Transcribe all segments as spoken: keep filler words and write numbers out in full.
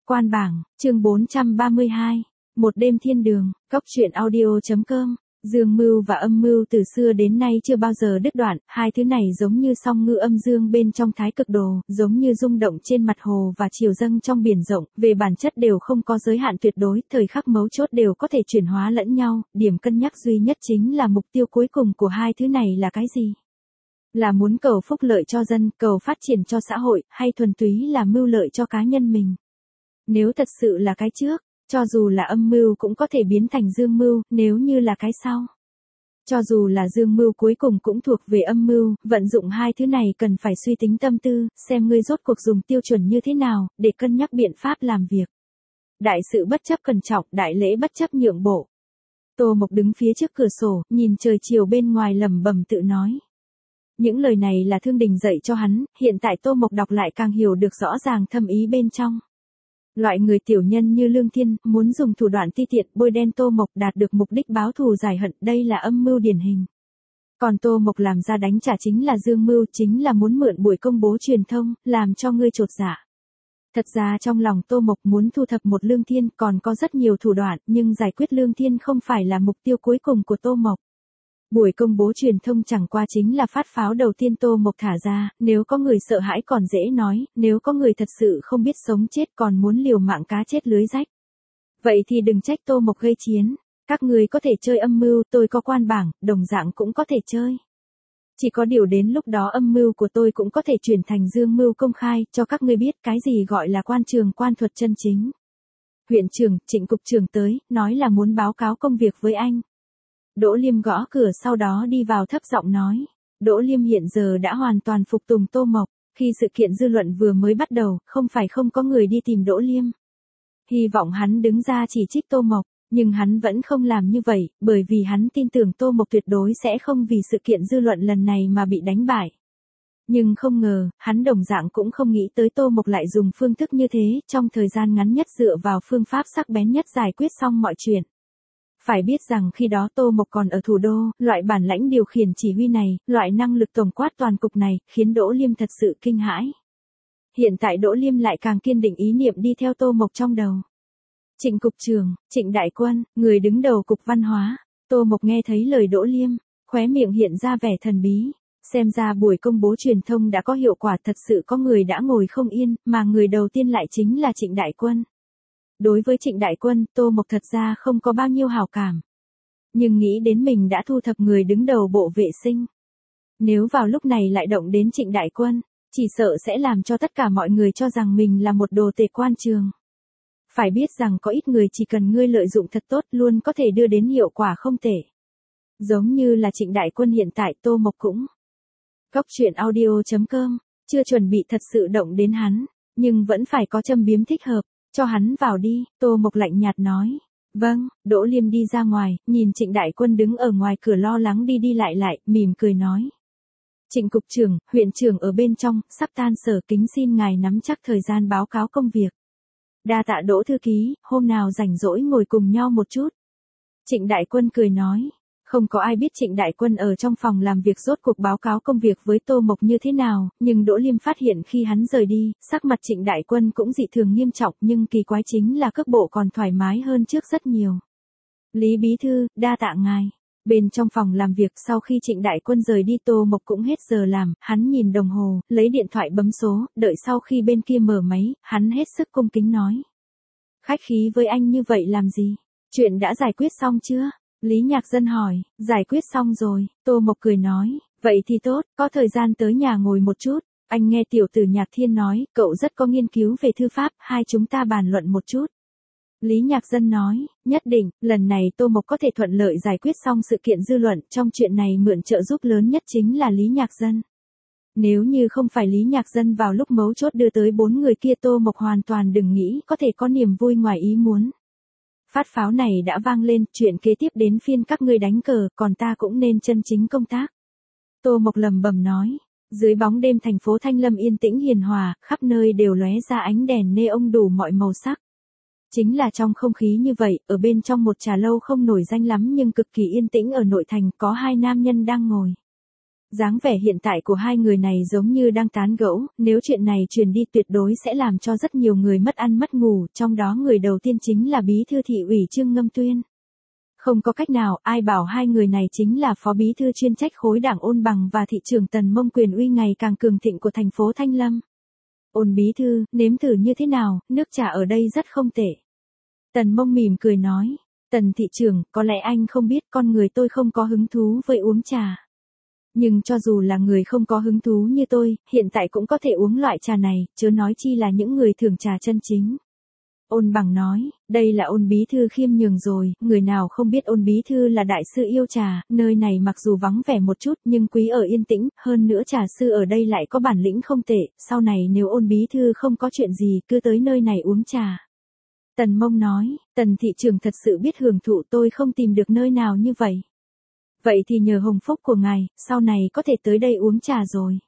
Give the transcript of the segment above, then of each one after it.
Quan bảng, chương bốn trăm ba mươi hai. Một đêm thiên đường, cốc truyện audio.com. Dương mưu và âm mưu từ xưa đến nay chưa bao giờ đứt đoạn, hai thứ này giống như song ngư âm dương bên trong thái cực đồ, giống như rung động trên mặt hồ và chiều dâng trong biển rộng, về bản chất đều không có giới hạn tuyệt đối, thời khắc mấu chốt đều có thể chuyển hóa lẫn nhau, điểm cân nhắc duy nhất chính là mục tiêu cuối cùng của hai thứ này là cái gì? Là muốn cầu phúc lợi cho dân, cầu phát triển cho xã hội, hay thuần túy là mưu lợi cho cá nhân mình? Nếu thật sự là cái trước, cho dù là âm mưu cũng có thể biến thành dương mưu, nếu như là cái sau. Cho dù là dương mưu cuối cùng cũng thuộc về âm mưu, vận dụng hai thứ này cần phải suy tính tâm tư, xem ngươi rốt cuộc dùng tiêu chuẩn như thế nào, để cân nhắc biện pháp làm việc. Đại sự bất chấp cẩn trọng, đại lễ bất chấp nhượng bộ. Tô Mộc đứng phía trước cửa sổ, nhìn trời chiều bên ngoài lẩm bẩm tự nói. Những lời này là Thương Đình dạy cho hắn, hiện tại Tô Mộc đọc lại càng hiểu được rõ ràng thâm ý bên trong. Loại người tiểu nhân như Lương Thiên, muốn dùng thủ đoạn ti tiện bôi đen Tô Mộc đạt được mục đích báo thù giải hận, đây là âm mưu điển hình. Còn Tô Mộc làm ra đánh trả chính là dương mưu, chính là muốn mượn buổi công bố truyền thông, làm cho ngươi chột dạ. Thật ra trong lòng Tô Mộc muốn thu thập một Lương Thiên còn có rất nhiều thủ đoạn, nhưng giải quyết Lương Thiên không phải là mục tiêu cuối cùng của Tô Mộc. Buổi công bố truyền thông chẳng qua chính là phát pháo đầu tiên Tô Mộc thả ra, nếu có người sợ hãi còn dễ nói, nếu có người thật sự không biết sống chết còn muốn liều mạng cá chết lưới rách. Vậy thì đừng trách Tô Mộc gây chiến, các người có thể chơi âm mưu, tôi có quan bảng, đồng dạng cũng có thể chơi. Chỉ có điều đến lúc đó âm mưu của tôi cũng có thể chuyển thành dương mưu công khai, cho các ngươi biết cái gì gọi là quan trường quan thuật chân chính. Huyện trưởng, Trịnh cục trưởng tới, nói là muốn báo cáo công việc với anh. Đỗ Liêm gõ cửa sau đó đi vào thấp giọng nói. Đỗ Liêm hiện giờ đã hoàn toàn phục tùng Tô Mộc, khi sự kiện dư luận vừa mới bắt đầu, không phải không có người đi tìm Đỗ Liêm. Hy vọng hắn đứng ra chỉ trích Tô Mộc, nhưng hắn vẫn không làm như vậy, bởi vì hắn tin tưởng Tô Mộc tuyệt đối sẽ không vì sự kiện dư luận lần này mà bị đánh bại. Nhưng không ngờ, hắn đồng dạng cũng không nghĩ tới Tô Mộc lại dùng phương thức như thế, trong thời gian ngắn nhất dựa vào phương pháp sắc bén nhất giải quyết xong mọi chuyện. Phải biết rằng khi đó Tô Mộc còn ở thủ đô, loại bản lãnh điều khiển chỉ huy này, loại năng lực tổng quát toàn cục này, khiến Đỗ Liêm thật sự kinh hãi. Hiện tại Đỗ Liêm lại càng kiên định ý niệm đi theo Tô Mộc trong đầu. Trịnh cục trưởng, Trịnh Đại Quân, người đứng đầu cục văn hóa. Tô Mộc nghe thấy lời Đỗ Liêm, khóe miệng hiện ra vẻ thần bí. Xem ra buổi công bố truyền thông đã có hiệu quả, thật sự có người đã ngồi không yên, mà người đầu tiên lại chính là Trịnh Đại Quân. Đối với Trịnh Đại Quân, Tô Mộc thật ra không có bao nhiêu hảo cảm. Nhưng nghĩ đến mình đã thu thập người đứng đầu bộ vệ sinh. Nếu vào lúc này lại động đến Trịnh Đại Quân, chỉ sợ sẽ làm cho tất cả mọi người cho rằng mình là một đồ tể quan trường. Phải biết rằng có ít người chỉ cần ngươi lợi dụng thật tốt luôn có thể đưa đến hiệu quả không tệ. Giống như là Trịnh Đại Quân hiện tại Tô Mộc cũng. Cốc truyện audio.com, chưa chuẩn bị thật sự động đến hắn, nhưng vẫn phải có châm biếm thích hợp. Cho hắn vào đi, Tô Mộc lạnh nhạt nói. Vâng, Đỗ Liêm đi ra ngoài, nhìn Trịnh Đại Quân đứng ở ngoài cửa lo lắng đi đi lại lại, mỉm cười nói. Trịnh cục trưởng, huyện trưởng ở bên trong, sắp tan sở, kính xin ngài nắm chắc thời gian báo cáo công việc. Đa tạ Đỗ thư ký, hôm nào rảnh rỗi ngồi cùng nhau một chút. Trịnh Đại Quân cười nói. Không có ai biết Trịnh Đại Quân ở trong phòng làm việc rốt cuộc báo cáo công việc với Tô Mộc như thế nào, nhưng Đỗ Liêm phát hiện khi hắn rời đi, sắc mặt Trịnh Đại Quân cũng dị thường nghiêm trọng, nhưng kỳ quái chính là cước bộ còn thoải mái hơn trước rất nhiều. Lý Bí Thư, đa tạ ngài. Bên trong phòng làm việc sau khi Trịnh Đại Quân rời đi Tô Mộc cũng hết giờ làm, hắn nhìn đồng hồ, lấy điện thoại bấm số, đợi sau khi bên kia mở máy, hắn hết sức cung kính nói. Khách khí với anh như vậy làm gì? Chuyện đã giải quyết xong chưa? Lý Nhạc Dân hỏi, giải quyết xong rồi, Tô Mộc cười nói, vậy thì tốt, có thời gian tới nhà ngồi một chút, anh nghe tiểu tử Nhạc Thiên nói, cậu rất có nghiên cứu về thư pháp, hai chúng ta bàn luận một chút. Lý Nhạc Dân nói, nhất định, lần này Tô Mộc có thể thuận lợi giải quyết xong sự kiện dư luận, trong chuyện này mượn trợ giúp lớn nhất chính là Lý Nhạc Dân. Nếu như không phải Lý Nhạc Dân vào lúc mấu chốt đưa tới bốn người kia Tô Mộc hoàn toàn đừng nghĩ có thể có niềm vui ngoài ý muốn. Phát pháo này đã vang lên, chuyện kế tiếp đến phiên các ngươi đánh cờ, còn ta cũng nên chân chính công tác. Tô Mộc lẩm bẩm nói, dưới bóng đêm thành phố Thanh Lâm yên tĩnh hiền hòa, khắp nơi đều lóe ra ánh đèn neon đủ mọi màu sắc. Chính là trong không khí như vậy, ở bên trong một trà lâu không nổi danh lắm nhưng cực kỳ yên tĩnh ở nội thành, có hai nam nhân đang ngồi. Dáng vẻ hiện tại của hai người này giống như đang tán gẫu, nếu chuyện này truyền đi tuyệt đối sẽ làm cho rất nhiều người mất ăn mất ngủ, trong đó người đầu tiên chính là bí thư thị ủy Trương Ngâm Tuyên. Không có cách nào, ai bảo hai người này chính là phó bí thư chuyên trách khối đảng Ôn Bằng và thị trưởng Tần Mông quyền uy ngày càng cường thịnh của thành phố Thanh Lâm. Ôn bí thư, nếm thử như thế nào, nước trà ở đây rất không tệ. Tần Mông mỉm cười nói, Tần thị trưởng, có lẽ anh không biết con người tôi không có hứng thú với uống trà. Nhưng cho dù là người không có hứng thú như tôi, hiện tại cũng có thể uống loại trà này, chớ nói chi là những người thưởng trà chân chính. Ôn Bằng nói, đây là Ôn bí thư khiêm nhường rồi, người nào không biết Ôn bí thư là đại sư yêu trà, nơi này mặc dù vắng vẻ một chút nhưng quý ở yên tĩnh, hơn nữa trà sư ở đây lại có bản lĩnh không tệ, sau này nếu Ôn bí thư không có chuyện gì cứ tới nơi này uống trà. Tần Mông nói, Tần thị trưởng thật sự biết hưởng thụ, tôi không tìm được nơi nào như vậy. Vậy thì nhờ hồng phúc của ngài, sau này có thể tới đây uống trà rồi.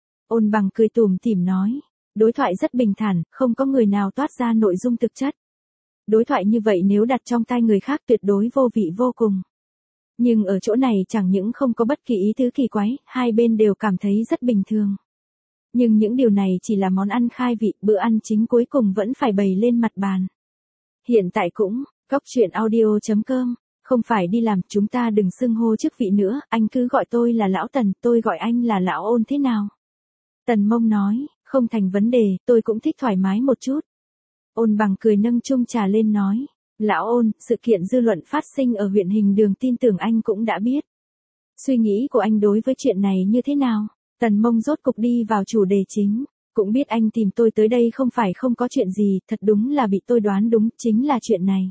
Ôn Bằng cười tủm tỉm nói. Đối thoại rất bình thản, không có người nào toát ra nội dung thực chất. Đối thoại như vậy nếu đặt trong tai người khác tuyệt đối vô vị vô cùng. Nhưng ở chỗ này chẳng những không có bất kỳ ý tứ kỳ quái, hai bên đều cảm thấy rất bình thường. Nhưng những điều này chỉ là món ăn khai vị, bữa ăn chính cuối cùng vẫn phải bày lên mặt bàn. Hiện tại cũng, góc chuyện audio chấm com, không phải đi làm, chúng ta đừng xưng hô chức vị nữa, anh cứ gọi tôi là Lão Tần, tôi gọi anh là Lão Ôn thế nào? Tần Mông nói. Không thành vấn đề, tôi cũng thích thoải mái một chút. Ôn Bằng cười nâng chung trà lên nói. Lão Ôn, sự kiện dư luận phát sinh ở huyện Hình Đường tin tưởng anh cũng đã biết. Suy nghĩ của anh đối với chuyện này như thế nào? Tần Mông rốt cục đi vào chủ đề chính. Cũng biết anh tìm tôi tới đây không phải không có chuyện gì, thật đúng là bị tôi đoán đúng, chính là chuyện này.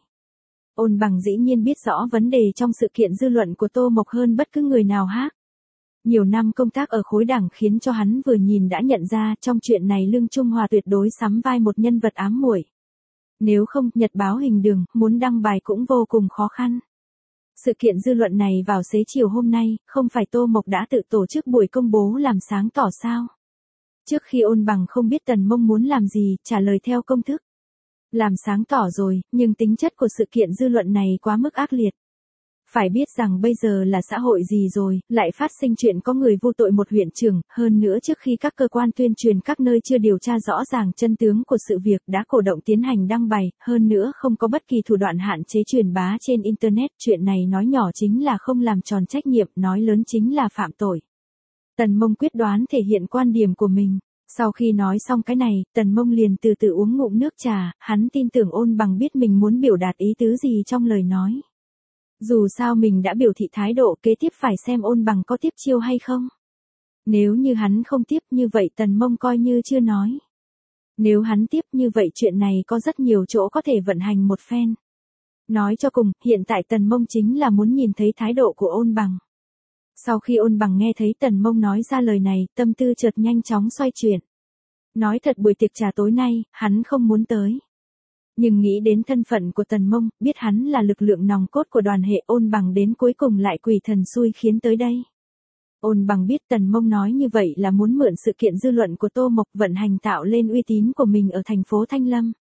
Ôn Bằng dĩ nhiên biết rõ vấn đề trong sự kiện dư luận của Tô Mộc hơn bất cứ người nào khác. Nhiều năm công tác ở khối đảng khiến cho hắn vừa nhìn đã nhận ra trong chuyện này Lương Trung Hòa tuyệt đối sắm vai một nhân vật ám muội. Nếu không, Nhật báo Hình Đường, muốn đăng bài cũng vô cùng khó khăn. Sự kiện dư luận này vào xế chiều hôm nay, không phải Tô Mộc đã tự tổ chức buổi công bố làm sáng tỏ sao? Trước khi Ôn Bằng không biết Tần Mông muốn làm gì, trả lời theo công thức. Làm sáng tỏ rồi, nhưng tính chất của sự kiện dư luận này quá mức ác liệt. Phải biết rằng bây giờ là xã hội gì rồi, lại phát sinh chuyện có người vô tội một huyện trưởng, hơn nữa trước khi các cơ quan tuyên truyền các nơi chưa điều tra rõ ràng chân tướng của sự việc đã cổ động tiến hành đăng bài, hơn nữa không có bất kỳ thủ đoạn hạn chế truyền bá trên Internet, chuyện này nói nhỏ chính là không làm tròn trách nhiệm, nói lớn chính là phạm tội. Tần Mông quyết đoán thể hiện quan điểm của mình. Sau khi nói xong cái này, Tần Mông liền từ từ uống ngụm nước trà, hắn tin tưởng Ôn Bằng biết mình muốn biểu đạt ý tứ gì trong lời nói. Dù sao mình đã biểu thị thái độ, kế tiếp phải xem Ôn Bằng có tiếp chiêu hay không. Nếu như hắn không tiếp như vậy Tần Mông coi như chưa nói. Nếu hắn tiếp như vậy chuyện này có rất nhiều chỗ có thể vận hành một phen. Nói cho cùng, hiện tại Tần Mông chính là muốn nhìn thấy thái độ của Ôn Bằng. Sau khi Ôn Bằng nghe thấy Tần Mông nói ra lời này, tâm tư chợt nhanh chóng xoay chuyển. Nói thật buổi tiệc trà tối nay, hắn không muốn tới. Nhưng nghĩ đến thân phận của Tần Mông, biết hắn là lực lượng nòng cốt của đoàn hệ, Ôn Bằng đến cuối cùng lại quỷ thần xui khiến tới đây. Ôn Bằng biết Tần Mông nói như vậy là muốn mượn sự kiện dư luận của Tô Mộc vận hành tạo lên uy tín của mình ở thành phố Thanh Lâm.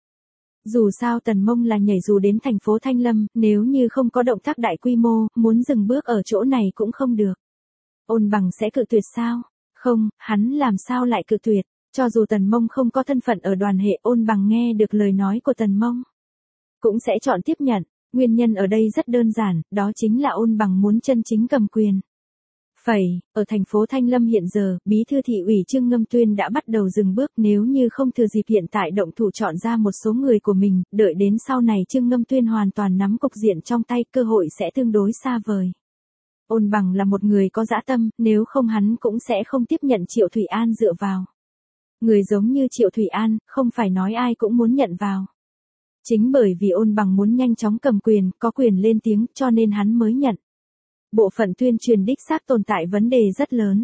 Dù sao Tần Mông là nhảy dù đến thành phố Thanh Lâm, nếu như không có động tác đại quy mô, muốn dừng bước ở chỗ này cũng không được. Ôn Bằng sẽ cự tuyệt sao? Không, hắn làm sao lại cự tuyệt? Cho dù Tần Mông không có thân phận ở đoàn hệ, Ôn Bằng nghe được lời nói của Tần Mông cũng sẽ chọn tiếp nhận. Nguyên nhân ở đây rất đơn giản, đó chính là Ôn Bằng muốn chân chính cầm quyền. Phẩy, ở thành phố Thanh Lâm hiện giờ, bí thư thị ủy Trương Ngâm Tuyên đã bắt đầu dừng bước, nếu như không thừa dịp hiện tại động thủ chọn ra một số người của mình, đợi đến sau này Trương Ngâm Tuyên hoàn toàn nắm cục diện trong tay, cơ hội sẽ tương đối xa vời. Ôn Bằng là một người có dã tâm, nếu không hắn cũng sẽ không tiếp nhận Triệu Thủy An dựa vào. Người giống như Triệu Thủy An, không phải nói ai cũng muốn nhận vào. Chính bởi vì Ôn Bằng muốn nhanh chóng cầm quyền, có quyền lên tiếng, cho nên hắn mới nhận. Bộ phận tuyên truyền đích xác tồn tại vấn đề rất lớn.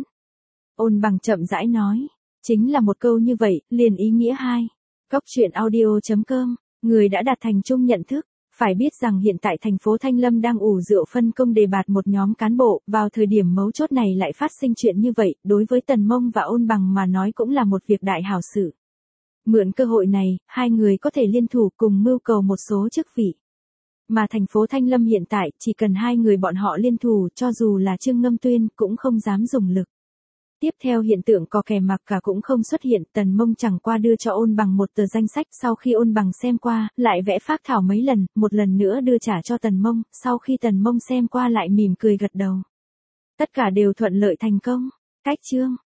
Ôn Bằng chậm rãi nói. Chính là một câu như vậy, liền ý nghĩa hai. Góc chuyện audio chấm com, người đã đạt thành chung nhận thức. Phải biết rằng hiện tại thành phố Thanh Lâm đang ủ rượu phân công đề bạt một nhóm cán bộ, vào thời điểm mấu chốt này lại phát sinh chuyện như vậy, đối với Tần Mông và Ôn Bằng mà nói cũng là một việc đại hảo sự. Mượn cơ hội này, hai người có thể liên thủ cùng mưu cầu một số chức vị. Mà thành phố Thanh Lâm hiện tại, chỉ cần hai người bọn họ liên thủ, cho dù là Trương Ngâm Tuyên, cũng không dám dùng lực. Tiếp theo hiện tượng có kẻ mặc cả cũng không xuất hiện, Tần Mông chẳng qua đưa cho Ôn Bằng một tờ danh sách, sau khi Ôn Bằng xem qua, lại vẽ phác thảo mấy lần, một lần nữa đưa trả cho Tần Mông, sau khi Tần Mông xem qua lại mỉm cười gật đầu. Tất cả đều thuận lợi thành công. Cách chương